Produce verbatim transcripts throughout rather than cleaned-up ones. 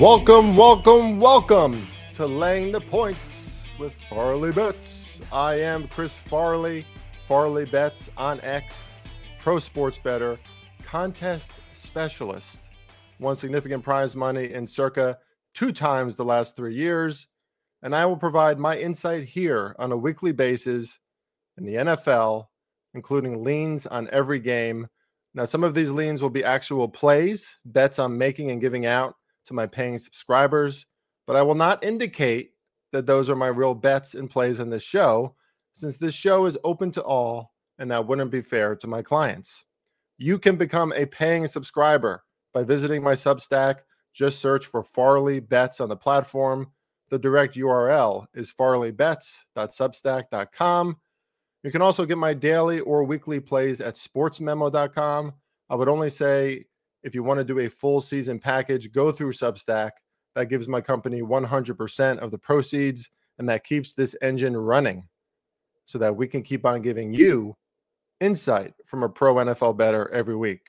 Welcome, welcome, welcome to Laying the Points with Farley Bets. I am Chris Farley, Farley Bets on X, pro sports bettor, contest specialist. Won significant prize money in circa two times the last three years. And I will provide my insight here on a weekly basis in the N F L, including leans on every game. Now, some of these leans will be actual plays, bets I'm making and giving out to my paying subscribers, but I will not indicate that those are my real bets and plays in this show, since this show is open to all, and that wouldn't be fair to my clients. You can become a paying subscriber by visiting my Substack. Just search for Farley Bets on the platform. The direct U R L is farley bets dot substack dot com. You can also get my daily or weekly plays at sports memo dot com. I would only say if you want to do a full season package, go through Substack. That gives my company one hundred percent of the proceeds, and that keeps this engine running so that we can keep on giving you insight from a pro N F L bettor every week.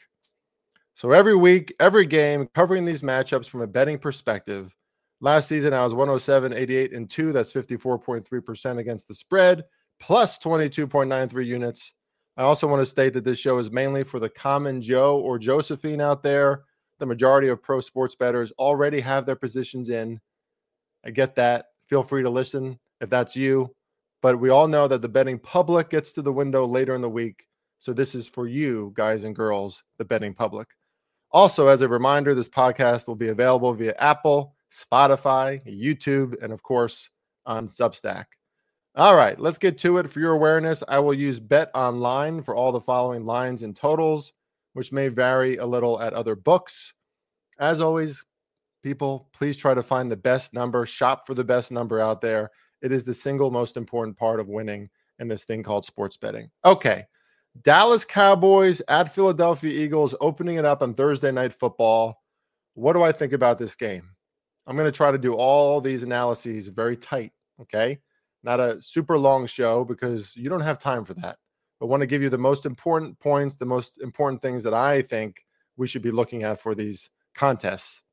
So every week, every game, covering these matchups from a betting perspective. Last season, I was one oh seven, eighty-eight, and two. That's fifty-four point three percent against the spread, plus twenty-two point nine three units. I also want to state that this show is mainly for the common Joe or Josephine out there. The majority of pro sports bettors already have their positions in. I get that. Feel free to listen if that's you. But we all know that the betting public gets to the window later in the week. So this is for you, guys and girls, the betting public. Also, as a reminder, this podcast will be available via Apple, Spotify, YouTube, and of course, on Substack. All right, let's get to it. For your awareness, I will use Bet Online for all the following lines and totals, which may vary a little at other books. As always, people, please try to find the best number. Shop for the best number out there. It is the single most important part of winning in this thing called sports betting. Okay, Dallas Cowboys at Philadelphia Eagles, opening it up on Thursday Night Football. What do I think about this game? I'm going to try to do all these analyses very tight, okay? Not a super long show because you don't have time for that. I want to give you the most important points, the most important things that I think we should be looking at for these contests.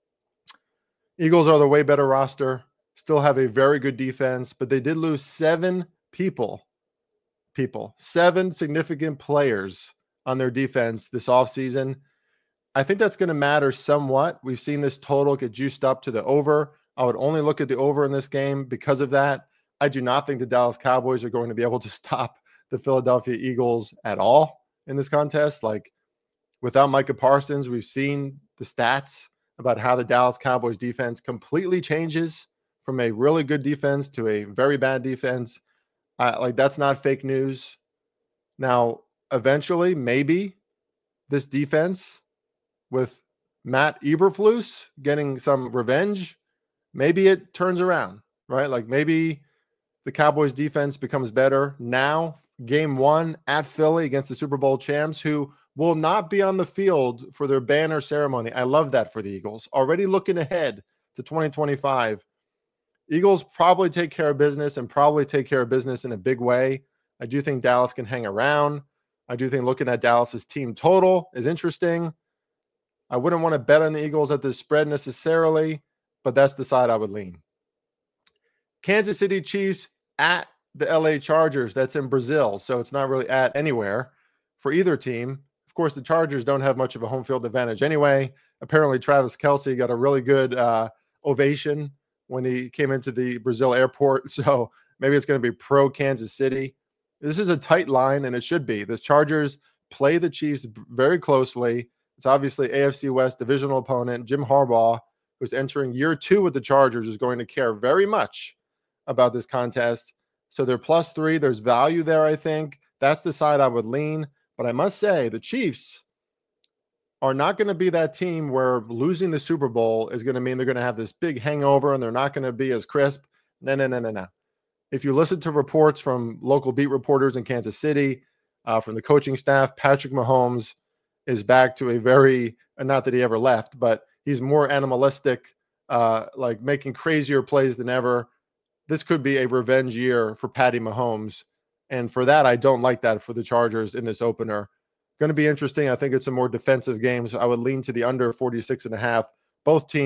Eagles are the way better roster, still have a very good defense, but they did lose seven people, people, seven significant players on their defense this offseason. I think that's going to matter somewhat. We've seen this total get juiced up to the over. I would only look at the over in this game because of that. I do not think the Dallas Cowboys are going to be able to stop the Philadelphia Eagles at all in this contest. Like, without Micah Parsons, we've seen the stats about how the Dallas Cowboys defense completely changes from a really good defense to a very bad defense. Uh, like, that's not fake news. Now, eventually, maybe this defense with Matt Eberflus getting some revenge, maybe it turns around, right? Like, maybe the Cowboys defense becomes better now. Game one at Philly against the Super Bowl champs, who will not be on the field for their banner ceremony. I love that for the Eagles. Already looking ahead to twenty twenty-five. Eagles probably take care of business and probably take care of business in a big way. I do think Dallas can hang around. I do think looking at Dallas's team total is interesting. I wouldn't want to bet on the Eagles at this spread necessarily, but that's the side I would lean. Kansas City Chiefs at the L A Chargers. That's in Brazil, so it's not really at anywhere for either team. Of course, the Chargers don't have much of a home field advantage anyway. Apparently, Travis Kelce got a really good uh, ovation when he came into the Brazil airport, so maybe it's going to be pro Kansas City. This is a tight line, and it should be. The Chargers play the Chiefs very closely. It's obviously A F C West divisional opponent. Jim Harbaugh, who's entering year two with the Chargers, is going to care very much about this contest. So they're plus three. There's value there, I think. That's the side I would lean. But I must say, the Chiefs are not going to be that team where losing the Super Bowl is going to mean they're going to have this big hangover and they're not going to be as crisp. No, no, no, no, no. If you listen to reports from local beat reporters in Kansas City, uh, from the coaching staff, Patrick Mahomes is back to a very, not that he ever left, but he's more animalistic, uh, like making crazier plays than ever. This could be a revenge year for Patty Mahomes. And for that, I don't like that for the Chargers in this opener. Going to be interesting. I think it's a more defensive game, so I would lean to the under forty-six and a half. Both teams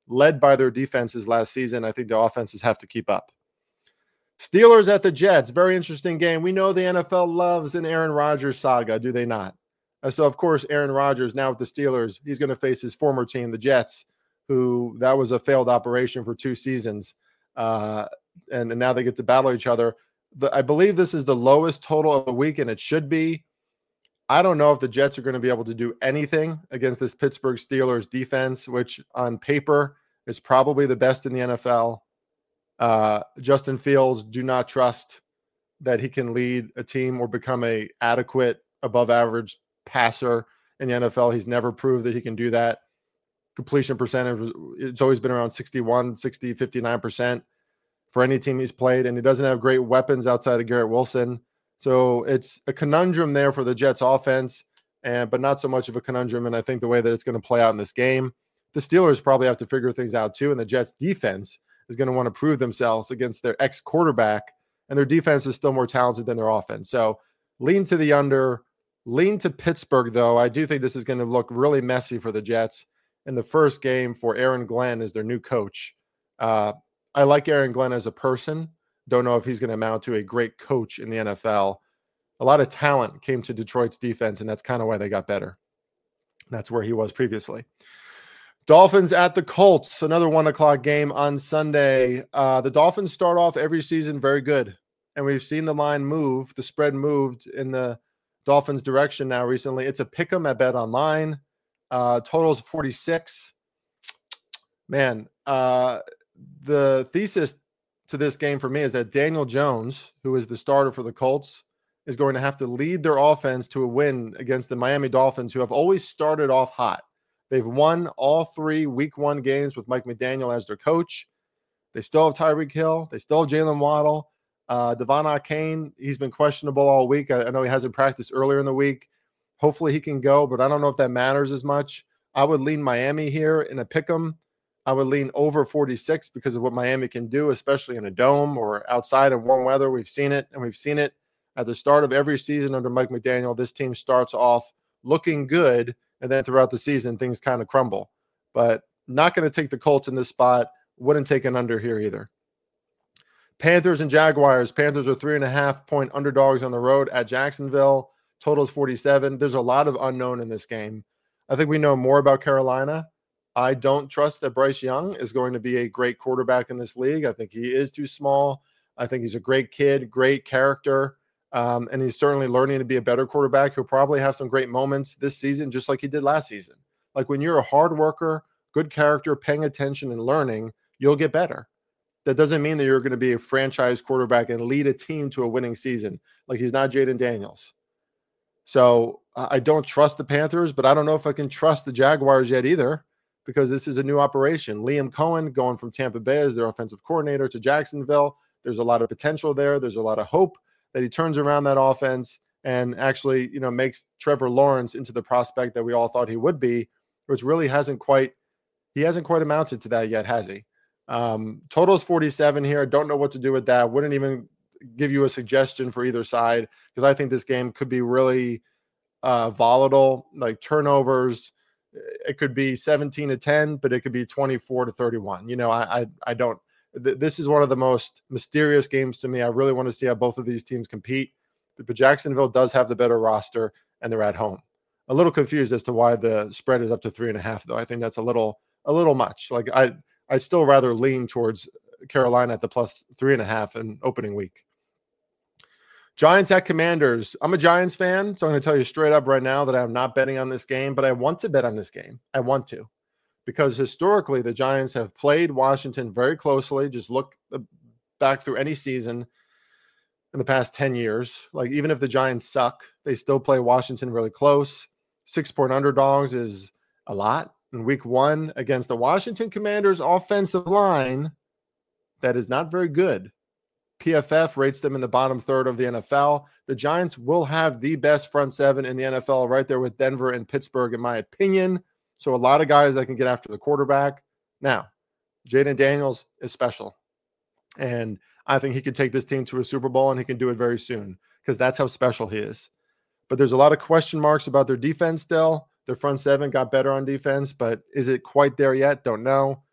led by their defenses last season. I think the offenses have to keep up. Steelers at the Jets, very interesting game. We know the N F L loves an Aaron Rodgers saga, do they not? Uh, so, of course, Aaron Rodgers, now with the Steelers, he's going to face his former team, the Jets, who that was a failed operation for two seasons. Uh, and, and now they get to battle each other. The, I believe this is the lowest total of the week, and it should be. I don't know if the Jets are going to be able to do anything against this Pittsburgh Steelers defense, which on paper is probably the best in the N F L. Uh, Justin Fields, do not trust that he can lead a team or become a adequate, above average passer in the N F L. He's never proved that he can do that. Completion percentage, it's always been around sixty-one, sixty, fifty-nine percent for any team he's played, and he doesn't have great weapons outside of Garrett Wilson. So it's a conundrum there for the Jets offense, and but not so much of a conundrum, and I think the way that it's going to play out in this game. The Steelers probably have to figure things out too, and the Jets defense is going to want to prove themselves against their ex-quarterback, and their defense is still more talented than their offense. So lean to the under, lean to Pittsburgh, though. I do think this is going to look really messy for the Jets in the first game for Aaron Glenn as their new coach. Uh, I like Aaron Glenn as a person. Don't know if he's going to amount to a great coach in the N F L. A lot of talent came to Detroit's defense, and that's kind of why they got better. That's where he was previously. Dolphins at the Colts, another one o'clock game on Sunday. Uh, the Dolphins start off every season very good, and we've seen the line move. The spread moved in the Dolphins' direction now recently. It's a pick 'em at Bet Online. Uh, totals forty-six. Man, uh, the thesis to this game for me is that Daniel Jones, who is the starter for the Colts, is going to have to lead their offense to a win against the Miami Dolphins, who have always started off hot. They've won all three week one games with Mike McDaniel as their coach. They still have Tyreek Hill. They still have Jalen Waddle. Uh, Devon Achane, he's been questionable all week. I, I know he hasn't practiced earlier in the week. Hopefully he can go, but I don't know if that matters as much. I would lean Miami here in a pick 'em. I would lean over forty-six because of what Miami can do, especially in a dome or outside in warm weather. We've seen it, and we've seen it at the start of every season under Mike McDaniel. This team starts off looking good, and then throughout the season, things kind of crumble. But not going to take the Colts in this spot. Wouldn't take an under here either. Panthers and Jaguars. Panthers are three and a half point underdogs on the road at Jacksonville. Totals forty-seven. There's a lot of unknown in this game. I think we know more about Carolina. I don't trust that Bryce Young is going to be a great quarterback in this league. I think he is too small. I think he's a great kid, great character. Um, and he's certainly learning to be a better quarterback. He'll probably have some great moments this season, just like he did last season. Like when you're a hard worker, good character, paying attention and learning, you'll get better. That doesn't mean that you're going to be a franchise quarterback and lead a team to a winning season. Like he's not Jaden Daniels. So uh, I don't trust the Panthers, but I don't know if I can trust the Jaguars yet either, because this is a new operation. Liam Cohen going from Tampa Bay as their offensive coordinator to Jacksonville. There's a lot of potential there. There's a lot of hope that he turns around that offense and actually, you know, makes Trevor Lawrence into the prospect that we all thought he would be, which really hasn't quite, he hasn't quite amounted to that yet, has he? Um, total is forty-seven here. I don't know what to do with that. Wouldn't even give you a suggestion for either side, because I think this game could be really uh, volatile, like turnovers. It could be seventeen to ten, but it could be twenty-four to thirty-one. You know, I, I, I don't, th- this is one of the most mysterious games to me. I really want to see how both of these teams compete, but Jacksonville does have the better roster and they're at home. A little confused as to why the spread is up to three and a half, though. I think that's a little, a little much. Like I, I still rather lean towards Carolina at the plus three and a half in opening week. Giants at Commanders. I'm a Giants fan, so I'm going to tell you straight up right now that I'm not betting on this game, but I want to bet on this game. I want to, because historically the Giants have played Washington very closely. Just look back through any season in the past ten years. Like even if the Giants suck, they still play Washington really close. Six-point underdogs is a lot. In week one against the Washington Commanders offensive line, that is not very good. P F F rates them in the bottom third of the N F L. The Giants will have the best front seven in the N F L, right there with Denver and Pittsburgh, in my opinion. So a lot of guys that can get after the quarterback. Now, Jaden Daniels is special. And I think he can take this team to a Super Bowl, and he can do it very soon, because that's how special he is. But there's a lot of question marks about their defense still. Their front seven got better on defense, but is it quite there yet? Don't know.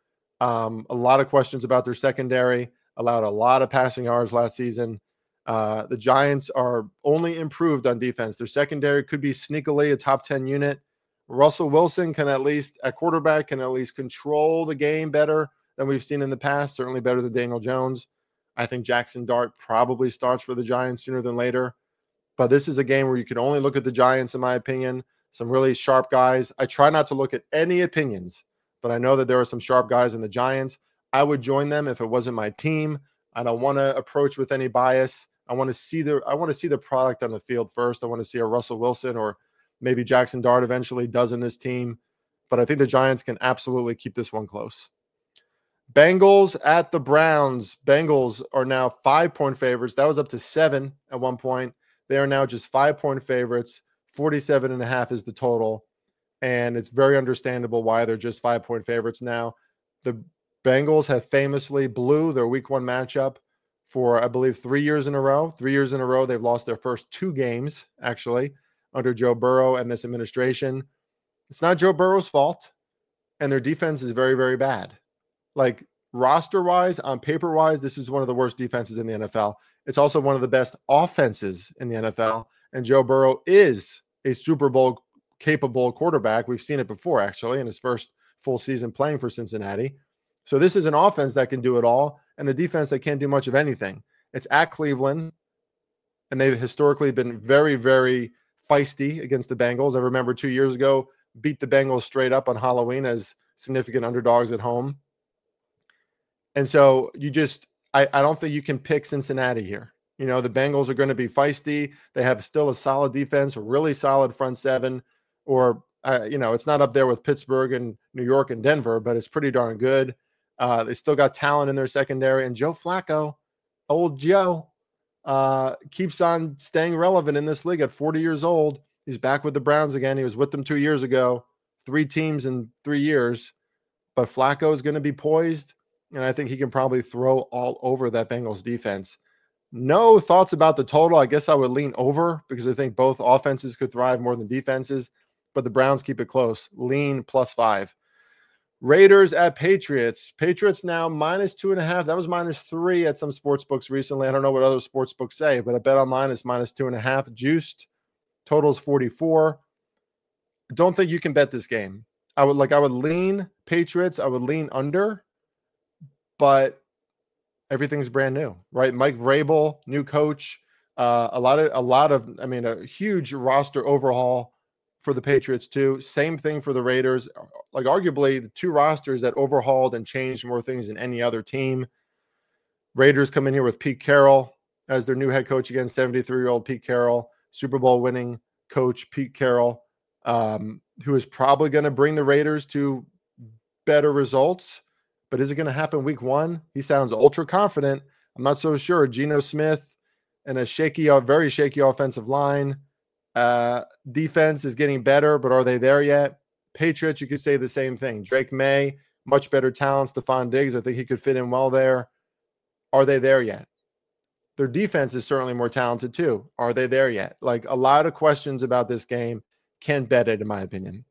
Um, a lot of questions about their secondary, allowed a lot of passing yards last season. Uh, the Giants are only improved on defense. Their secondary could be sneakily a top ten unit. Russell Wilson can at least, at quarterback, can at least control the game better than we've seen in the past, certainly better than Daniel Jones. I think Jackson Dart probably starts for the Giants sooner than later. But this is a game where you can only look at the Giants, in my opinion. Some really sharp guys. I try not to look at any opinions, but I know that there are some sharp guys in the Giants. I would join them if it wasn't my team. I don't want to approach with any bias. I want to see the I want to see the product on the field first. I want to see a Russell Wilson or maybe Jackson Dart eventually does in this team. But I think the Giants can absolutely keep this one close. Bengals at the Browns. Bengals are now five-point favorites. That was up to seven at one point. They are now just five-point favorites. forty-seven and a half is the total. And it's very understandable why they're just five-point favorites now. The Bengals have famously blew their week one matchup for, I believe, three years in a row. Three years in a row, they've lost their first two games, actually, under Joe Burrow and this administration. It's not Joe Burrow's fault, and their defense is very, very bad. Like, roster-wise, on paper-wise, this is one of the worst defenses in the N F L. It's also one of the best offenses in the N F L, and Joe Burrow is a Super Bowl-capable quarterback. We've seen it before, actually, in his first full season playing for Cincinnati. So this is an offense that can do it all, and a defense that can't do much of anything. It's at Cleveland, and they've historically been very, very feisty against the Bengals. I remember two years ago, beat the Bengals straight up on Halloween as significant underdogs at home. And so you just, I, I don't think you can pick Cincinnati here. You know, the Bengals are going to be feisty. They have still a solid defense, a really solid front seven, or, uh, you know, it's not up there with Pittsburgh and New York and Denver, but it's pretty darn good. Uh, they still got talent in their secondary. And Joe Flacco, old Joe, uh, keeps on staying relevant in this league at forty years old. He's back with the Browns again. He was with them two years ago, three teams in three years. But Flacco is going to be poised. And I think he can probably throw all over that Bengals defense. No thoughts about the total. I guess I would lean over because I think both offenses could thrive more than defenses, but the Browns keep it close. Lean plus five. Raiders at Patriots. Patriots now minus two and a half. That was minus three at some sports books recently. I don't know what other sports books say, but I bet online it's minus two and a half. Juiced. Total's forty-four. Don't think you can bet this game. I would like, I would lean Patriots. I would lean under. But everything's brand new, right? Mike Vrabel, new coach, uh, a lot of, a lot of, I mean, a huge roster overhaul for the Patriots too. Same thing for the Raiders. Like arguably the two rosters that overhauled and changed more things than any other team. Raiders come in here with Pete Carroll as their new head coach again, seventy-three-year-old Pete Carroll, Super Bowl winning coach Pete Carroll, um, who is probably going to bring the Raiders to better results. But is it going to happen week one? He sounds ultra confident. I'm not so sure. Geno Smith and a shaky, very shaky offensive line. Uh, defense is getting better, but are they there yet? Patriots, you could say the same thing. Drake May, much better talent. Stephon Diggs, I think he could fit in well there. Are they there yet? Their defense is certainly more talented too. Are they there yet? Like a lot of questions about this game. Can't bet it, in my opinion.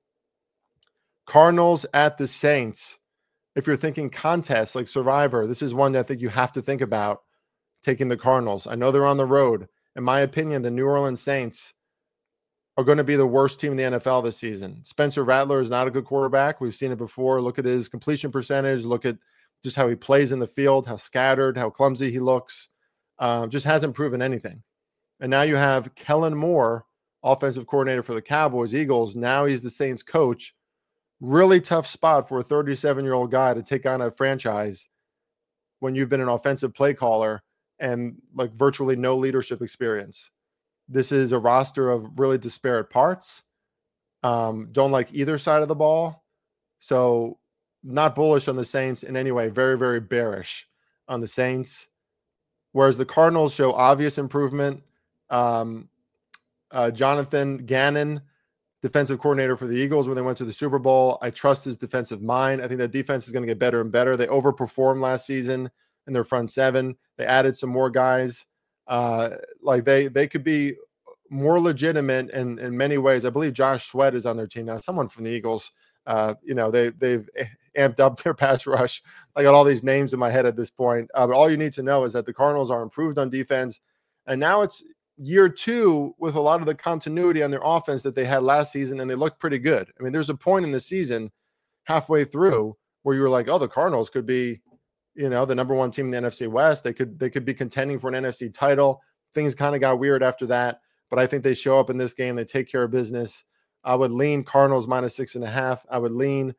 Cardinals at the Saints. If you're thinking contest like Survivor, this is one that I think you have to think about taking the Cardinals. I know they're on the road. In my opinion, the New Orleans Saints are going to be the worst team in the N F L this season. Spencer Rattler is not a good quarterback. We've seen it before. Look at his completion percentage. Look at just how he plays in the field, how scattered, how clumsy he looks. Uh, just hasn't proven anything. And now you have Kellen Moore, offensive coordinator for the Cowboys, Eagles. Now he's the Saints coach. Really tough spot for a thirty-seven-year-old guy to take on a franchise when you've been an offensive play caller and like virtually no leadership experience. This is a roster of really disparate parts. Um, don't like either side of the ball. So not bullish on the Saints in any way. Very, very bearish on the Saints. Whereas the Cardinals show obvious improvement. Um, uh, Jonathan Gannon, defensive coordinator for the Eagles when they went to the Super Bowl. I trust his defensive mind. I think that defense is going to get better and better. They overperformed last season in their front seven. They added some more guys. Uh, like they they could be more legitimate in, in many ways. I believe Josh Sweat is on their team now. Someone from the Eagles. Uh, you know, they they've amped up their pass rush. I got all these names in my head at this point. Uh, but all you need to know is that the Cardinals are improved on defense. And now it's year two with a lot of the continuity on their offense that they had last season, and they look pretty good. I mean, there's a point in the season halfway through where you were like, oh, the Cardinals could be, you know, the number one team in the N F C West. They could, they could be contending for an N F C title. Things kind of got weird after that, but I think they show up in this game. They take care of business. I would lean Cardinals minus six and a half. I would lean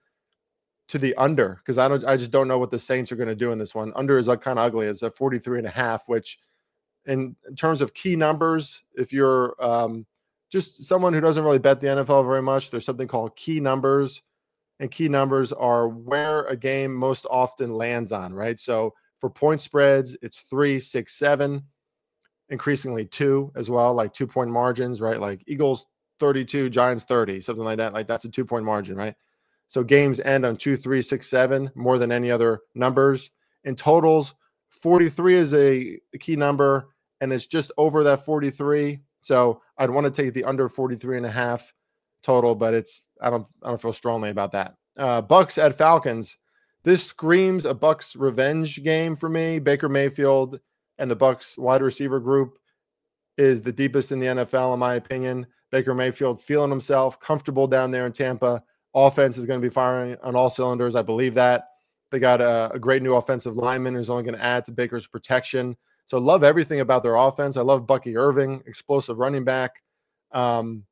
to the under because I don't, I just don't know what the Saints are going to do in this one. Under is like kind of ugly. It's at forty-three and a half, which in, in terms of key numbers, if you're um, just someone who doesn't really bet the N F L very much, there's something called key numbers, and key numbers are where a game most often lands on, right? So for point spreads, it's three, six, seven, increasingly two as well, like two point margins, right? Like Eagles thirty-two, Giants thirty, something like that. Like that's a two point margin, right? So games end on two, three, six, seven more than any other numbers. In totals, forty-three is a key number, and it's just over that forty-three. So I'd want to take the under forty-three and a half total, but it's I don't I don't feel strongly about that. Uh, Bucks at Falcons. This screams a Bucks revenge game for me. Baker Mayfield and the Bucks wide receiver group is the deepest in the N F L, in my opinion. Baker Mayfield feeling himself, comfortable down there in Tampa. Offense is going to be firing on all cylinders. I believe that. They got a, a great new offensive lineman who's only going to add to Baker's protection. So love everything about their offense. I love Bucky Irving, explosive running back. Um,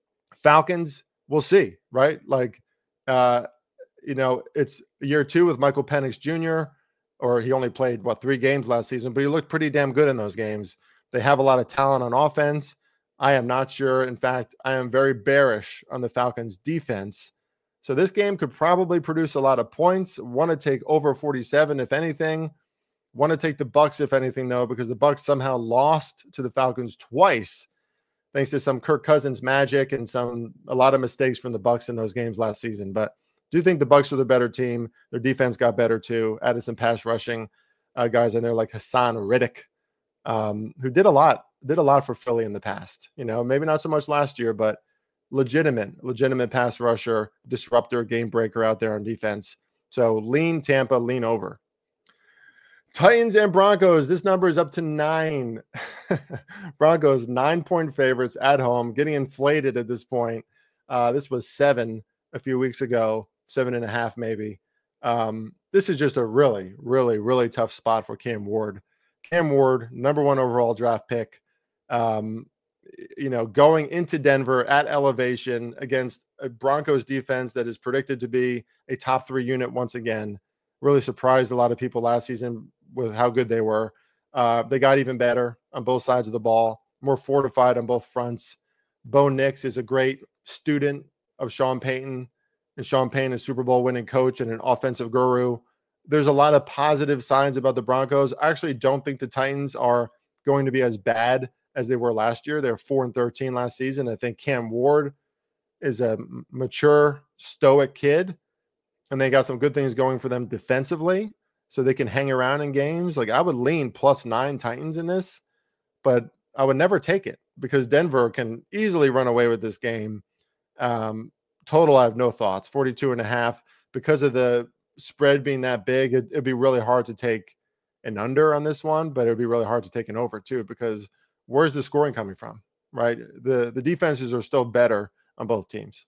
Falcons, we'll see, right? Like, uh, you know, it's year two with Michael Penix Junior, or he only played, what, three games last season, but he looked pretty damn good in those games. They have a lot of talent on offense. I am not sure. In fact, I am very bearish on the Falcons defense. So this game could probably produce a lot of points. Want to take over forty-seven, if anything. Want to take the Bucks, if anything, though, because the Bucks somehow lost to the Falcons twice, thanks to some Kirk Cousins magic and some a lot of mistakes from the Bucks in those games last season. But do think the Bucks are the better team. Their defense got better too. Added some pass rushing uh, guys in there like Hassan Riddick, um, who did a lot, did a lot for Philly in the past. You know, maybe not so much last year, but legitimate, legitimate pass rusher, disruptor, game breaker out there on defense. So lean Tampa, lean over. Titans and Broncos. This number is up to nine. Broncos nine point favorites at home, getting inflated at this point. Uh, this was seven a few weeks ago, seven and a half maybe. Um, this is just a really, really, really tough spot for Cam Ward. Cam Ward, number one overall draft pick. Um, you know, going into Denver at elevation against a Broncos defense that is predicted to be a top three unit once again. Really surprised a lot of people last season with how good they were. Uh, they got even better on both sides of the ball, more fortified on both fronts. Bo Nix is a great student of Sean Payton, and Sean Payton is Super Bowl winning coach and an offensive guru. There's a lot of positive signs about the Broncos. I actually don't think the Titans are going to be as bad as they were last year. They're four and thirteen last season. I think Cam Ward is a mature, stoic kid, and they got some good things going for them defensively, so they can hang around in games. Like, I would lean plus nine Titans in this, but I would never take it because Denver can easily run away with this game. Um, total, I have no thoughts. forty-two and a half. Because of the spread being that big, it, it'd be really hard to take an under on this one, but it would be really hard to take an over too, because where's the scoring coming from, right? The, the defenses are still better on both teams.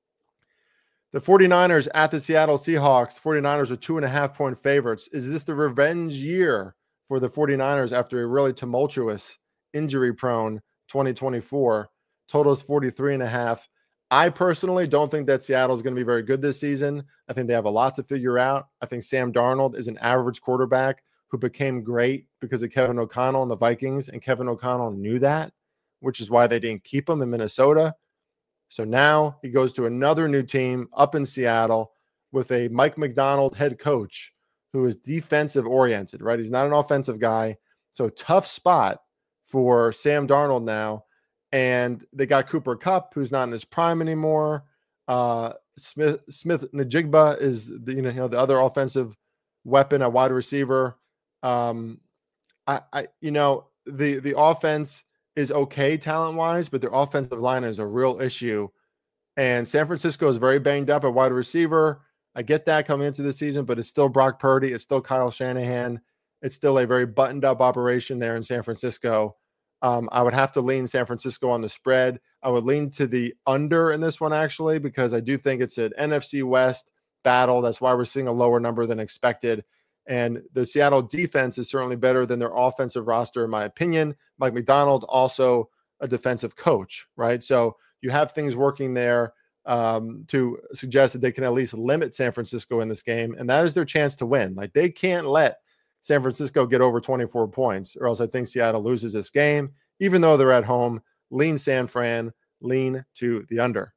The 49ers at the Seattle Seahawks. 49ers are two and a half point favorites. Is this the revenge year for the 49ers after a really tumultuous, injury-prone twenty twenty-four? Total is forty-three and a half. I personally don't think that Seattle is going to be very good this season. I think they have a lot to figure out. I think Sam Darnold is an average quarterback who became great because of Kevin O'Connell and the Vikings, and Kevin O'Connell knew that, which is why they didn't keep him in Minnesota. So now he goes to another new team up in Seattle with a Mike Macdonald head coach who is defensive oriented, right? He's not an offensive guy. So tough spot for Sam Darnold now. And they got Cooper Kupp, who's not in his prime anymore. Uh, Smith Smith Najigba is the, you know, you know the other offensive weapon, a wide receiver. Um, I, I you know the the offense is okay talent wise, but their offensive line is a real issue. And San Francisco is very banged up at wide receiver. I get that coming into the season, but it's still Brock Purdy. It's still Kyle Shanahan. It's still a very buttoned up operation there in San Francisco. Um, I would have to lean San Francisco on the spread. I would lean to the under in this one, actually, because I do think it's an N F C West battle. That's why we're seeing a lower number than expected. And the Seattle defense is certainly better than their offensive roster, in my opinion. Mike Macdonald, also a defensive coach, right? So you have things working there um, to suggest that they can at least limit San Francisco in this game. And that is their chance to win. Like, they can't let San Francisco get over twenty-four points, or else I think Seattle loses this game, even though they're at home. Lean San Fran, lean to the under.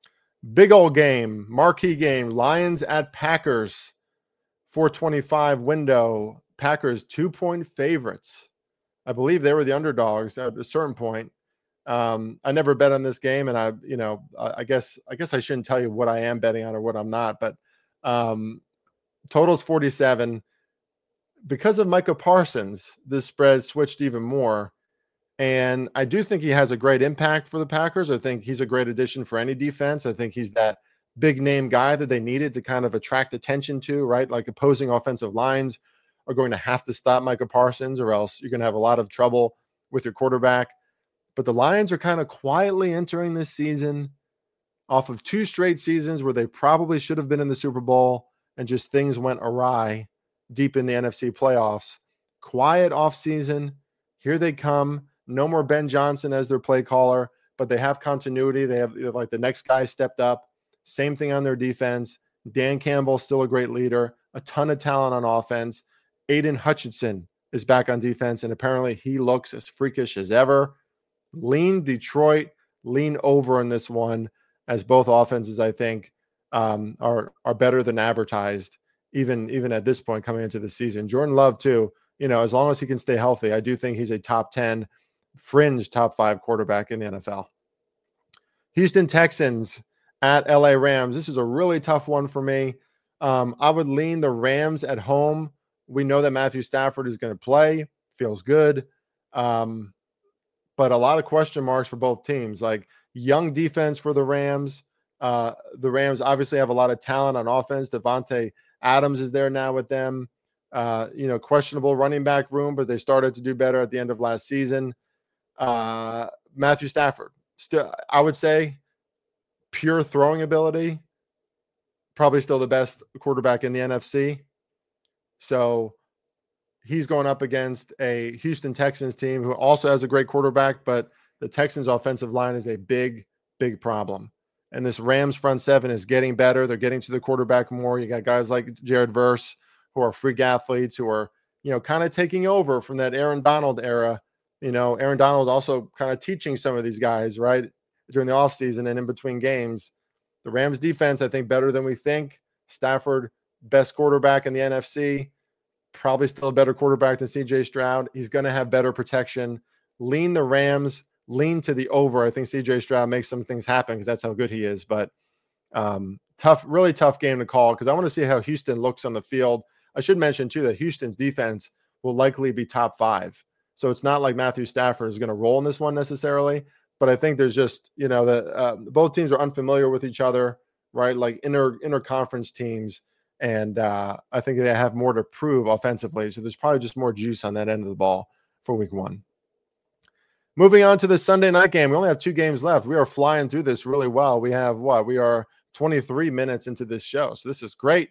Big old game, marquee game, Lions at Packers, four twenty-five window. Packers two-point favorites. I believe they were the underdogs at a certain point. Um, I never bet on this game, and I, you know, I guess I guess I shouldn't tell you what I am betting on or what I'm not, but um, total's forty-seven. Because of Micah Parsons, this spread switched even more. And I do think he has a great impact for the Packers. I think he's a great addition for any defense. I think he's that big name guy that they needed to kind of attract attention to, right? Like, opposing offensive lines are going to have to stop Micah Parsons, or else you're going to have a lot of trouble with your quarterback. But the Lions are kind of quietly entering this season off of two straight seasons where they probably should have been in the Super Bowl and just things went awry deep in the N F C playoffs. Quiet offseason. Here they come. No more Ben Johnson as their play caller, but they have continuity. They have, like, the next guy stepped up. Same thing on their defense. Dan Campbell, still a great leader. A ton of talent on offense. Aiden Hutchinson is back on defense, and apparently he looks as freakish as ever. Lean Detroit, lean over in this one, as both offenses, I think, um, are are better than advertised, even, even at this point coming into the season. Jordan Love, too, you know, as long as he can stay healthy, I do think he's a top ten, fringe top five quarterback in the N F L. Houston Texans at L A Rams. This is a really tough one for me. Um, I would lean the Rams at home. We know that Matthew Stafford is going to play. Feels good. Um, but a lot of question marks for both teams. Like, young defense for the Rams. Uh, the Rams obviously have a lot of talent on offense. Devontae Adams is there now with them. Uh, you know, questionable running back room, but they started to do better at the end of last season. Uh, Matthew Stafford, still, I would say, pure throwing ability, probably still the best quarterback in the N F C. So he's going up against a Houston Texans team who also has a great quarterback, but the Texans' offensive line is a big, big problem. And this Rams front seven is getting better. They're getting to the quarterback more. You got guys like Jared Verse, who are freak athletes, who are, you know, kind of taking over from that Aaron Donald era. You know, Aaron Donald also kind of teaching some of these guys, right, during the offseason and in between games. The Rams defense, I think, better than we think. Stafford, best quarterback in the N F C. Probably still a better quarterback than C J Stroud. He's going to have better protection. Lean the Rams, lean to the over. I think C J Stroud makes some things happen because that's how good he is. But um, tough, really tough game to call, because I want to see how Houston looks on the field. I should mention, too, that Houston's defense will likely be top five. So it's not like Matthew Stafford is going to roll in this one necessarily. But I think there's just, you know, that uh, both teams are unfamiliar with each other, right? Like inter interconference teams. And uh, I think they have more to prove offensively. So there's probably just more juice on that end of the ball for week one. Moving on to the Sunday night game. We only have two games left. We are flying through this really well. We have what? We are twenty-three minutes into this show. So this is great.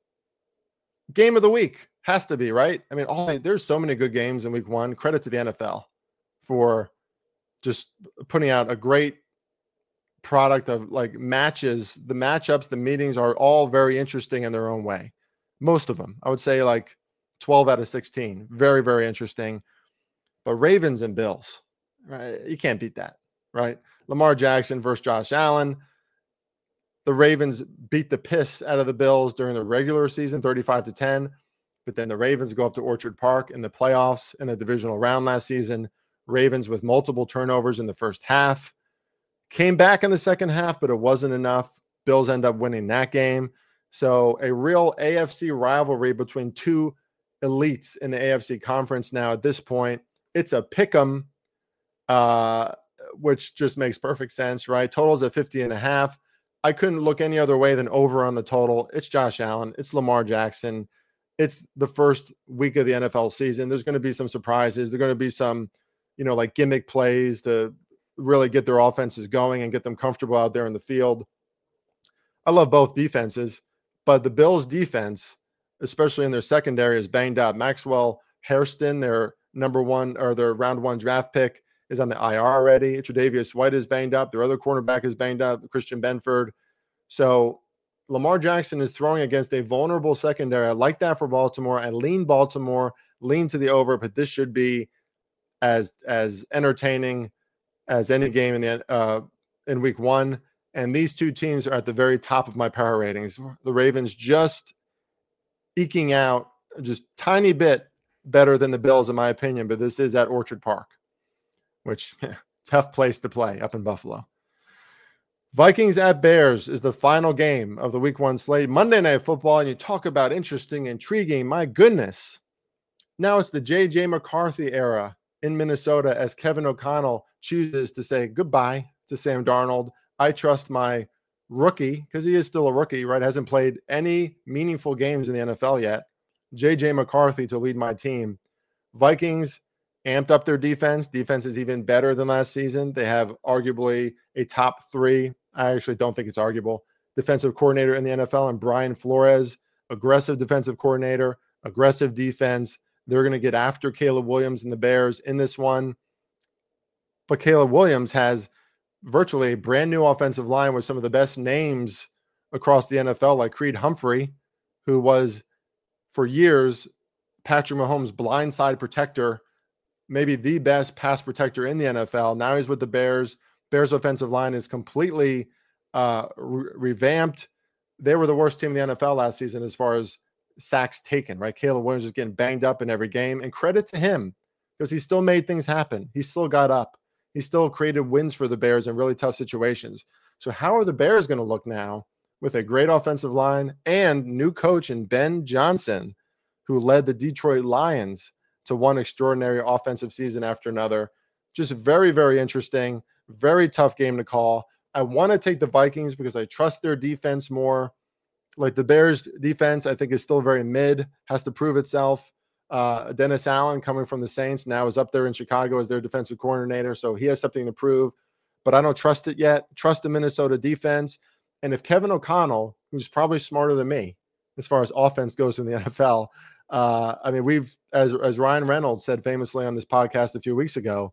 Game of the week has to be, right? I mean, all, there's so many good games in week one. Credit to the N F L for just putting out a great product of like matches. The matchups, the meetings are all very interesting in their own way. Most of them, I would say like twelve out of sixteen. Very, very interesting. But Ravens and Bills, right? You can't beat that, right? Lamar Jackson versus Josh Allen. The Ravens beat the piss out of the Bills during the regular season, thirty-five to ten. But then the Ravens go up to Orchard Park in the playoffs in the divisional round last season. Ravens with multiple turnovers in the first half. Came back in the second half, but it wasn't enough. Bills end up winning that game. So a real A F C rivalry between two elites in the A F C conference now at this point. It's a pick'em, uh, which just makes perfect sense, right? Totals at fifty and a half. I couldn't look any other way than over on the total. It's Josh Allen. It's Lamar Jackson. It's the first week of the N F L season. There's going to be some surprises. There's going to be some, you know, like gimmick plays to really get their offenses going and get them comfortable out there in the field. I love both defenses, but the Bills defense, especially in their secondary, is banged up. Maxwell Hairston, their number one or their round one draft pick, is on the I R already. Tre'Davious White is banged up. Their other cornerback is banged up, Christian Benford. So Lamar Jackson is throwing against a vulnerable secondary. I like that for Baltimore. I lean Baltimore, lean to the over, but this should be as as entertaining as any game in the uh, in week one. And these two teams are at the very top of my power ratings. The Ravens just eking out just tiny bit better than the Bills, in my opinion, but this is at Orchard Park, which tough place to play up in Buffalo. Vikings at Bears is the final game of the week one slate. Monday Night Football, and you talk about interesting, intriguing. My goodness. Now it's the J J McCarthy era in Minnesota as Kevin O'Connell chooses to say goodbye to Sam Darnold. I trust my rookie, because he is still a rookie, right? Hasn't played any meaningful games in the N F L yet. J J McCarthy to lead my team. Vikings amped up their defense. Defense is even better than last season. They have arguably a top three. I actually don't think it's arguable. Defensive coordinator in the N F L, and Brian Flores, aggressive defensive coordinator, aggressive defense. They're going to get after Caleb Williams and the Bears in this one. But Caleb Williams has virtually a brand new offensive line with some of the best names across the N F L, like Creed Humphrey, who was for years Patrick Mahomes' blindside protector, maybe the best pass protector in the N F L. Now he's with the Bears. Bears offensive line is completely uh, re- revamped. They were the worst team in the N F L last season as far as sacks taken, right? Caleb Williams is getting banged up in every game, and credit to him because he still made things happen. He still got up. He still created wins for the Bears in really tough situations. So how are the Bears going to look now with a great offensive line and new coach in Ben Johnson, who led the Detroit Lions to one extraordinary offensive season after another? Just very, very interesting, very tough game to call. I want to take the Vikings because I trust their defense more. Like the Bears defense, I think is still very mid, has to prove itself. Uh, Dennis Allen, coming from the Saints, now is up there in Chicago as their defensive coordinator, so he has something to prove, but I don't trust it yet. Trust the Minnesota defense. And if Kevin O'Connell, who's probably smarter than me as far as offense goes in the N F L, uh, I mean, we've, as, as Ryan Reynolds said famously on this podcast a few weeks ago,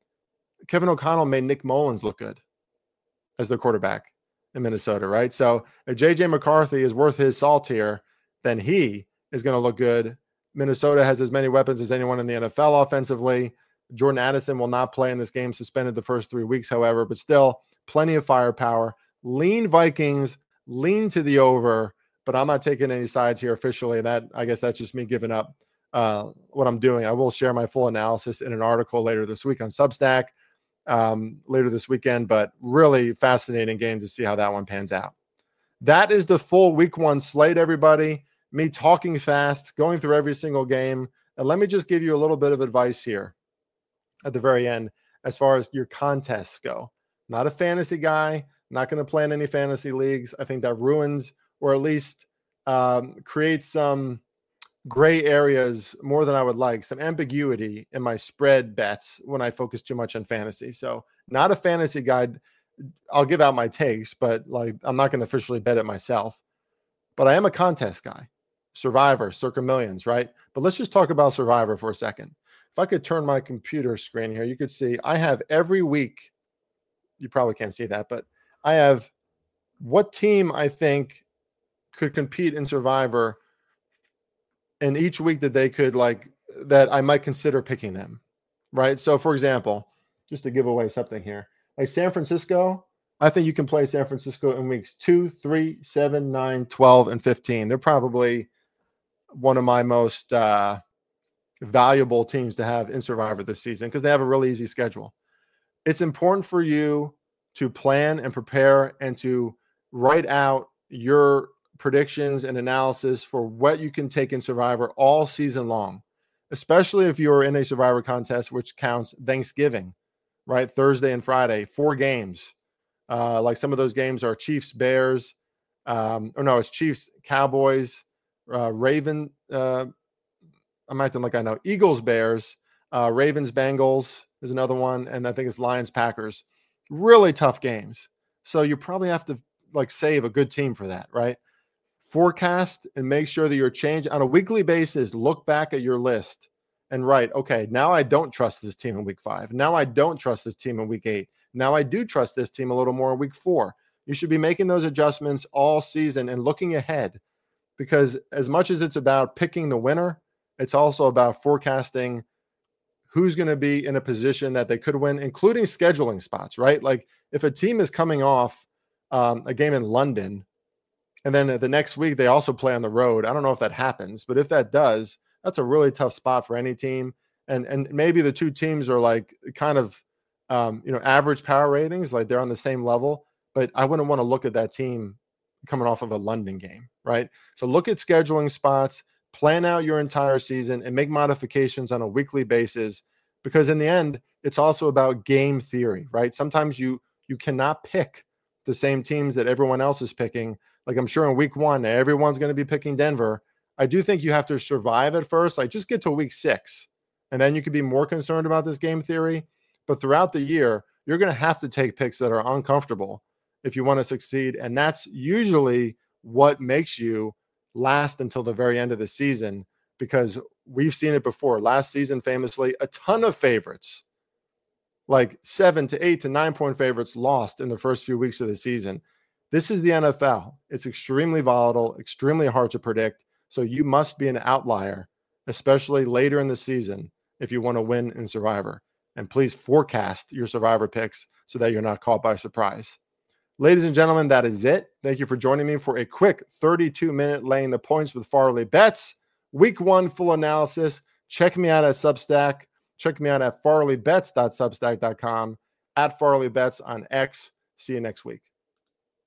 Kevin O'Connell made Nick Mullins look good as their quarterback in Minnesota, right? So if J J McCarthy is worth his salt here, then he is going to look good. Minnesota has as many weapons as anyone in the N F L offensively. Jordan Addison will not play in this game, suspended the first three weeks, however, but still plenty of firepower. Lean Vikings, lean to the over, but I'm not taking any sides here officially. That, I guess that's just me giving up uh, what I'm doing. I will share my full analysis in an article later this week on Substack, um, later this weekend, but really fascinating game to see how that one pans out. That is the full week one slate, everybody. Me talking fast, going through every single game. And let me just give you a little bit of advice here at the very end as far as your contests go. Not a fantasy guy, not going to play in any fantasy leagues. I think that ruins or at least um, creates some gray areas more than I would like, some ambiguity in my spread bets when I focus too much on fantasy. So not a fantasy guide. I'll give out my takes, but like I'm not going to officially bet it myself. But I am a contest guy. Survivor, Circa Millions, right? But let's just talk about Survivor for a second. If I could turn my computer screen here, you could see I have every week, you probably can't see that, but I have what team I think could compete in Survivor and each week that they could like, that I might consider picking them, right? So for example, just to give away something here, like San Francisco, I think you can play San Francisco in weeks two, three, seven, nine, twelve, and fifteen. They're probably one of my most uh, valuable teams to have in Survivor this season because they have a really easy schedule. It's important for you to plan and prepare and to write out your predictions and analysis for what you can take in Survivor all season long, especially if you're in a Survivor contest, which counts Thanksgiving, right? Thursday and Friday, four games. Uh, like some of those games are Chiefs, Bears, um, or no, it's Chiefs, Cowboys, uh, Raven. Uh, I'm acting like I know. Eagles, Bears, uh, Ravens, Bengals is another one, and I think it's Lions, Packers. Really tough games. So you probably have to like save a good team for that, right? Forecast and make sure that you're changing on a weekly basis. Look back at your list and write, okay, now I don't trust this team in week five. Now I don't trust this team in week eight. Now I do trust this team a little more in week four. You should be making those adjustments all season and looking ahead, because as much as it's about picking the winner, it's also about forecasting who's going to be in a position that they could win, including scheduling spots, right? Like if a team is coming off um, a game in London, and then the next week they also play on the road. I don't know if that happens, but if that does, that's a really tough spot for any team. And and maybe the two teams are like kind of, um, you know, average power ratings, like they're on the same level. But I wouldn't want to look at that team coming off of a London game, right? So look at scheduling spots, plan out your entire season, and make modifications on a weekly basis. Because in the end, it's also about game theory, right? Sometimes you you cannot pick the same teams that everyone else is picking. Like I'm sure in week one, everyone's going to be picking Denver. I do think you have to survive at first. Like just get to week six, and then you could be more concerned about this game theory. But throughout the year, you're going to have to take picks that are uncomfortable if you want to succeed. And that's usually what makes you last until the very end of the season, because we've seen it before. Last season, famously, a ton of favorites, like seven to eight to nine point favorites, lost in the first few weeks of the season. This is the N F L. It's extremely volatile, extremely hard to predict. So you must be an outlier, especially later in the season, if you want to win in Survivor. And please forecast your Survivor picks so that you're not caught by surprise. Ladies and gentlemen, that is it. Thank you for joining me for a quick thirty-two minute laying the points with Farley Bets. Week one full analysis. Check me out at Substack. Check me out at farley bets dot substack dot com, at Farley Bets on X. See you next week.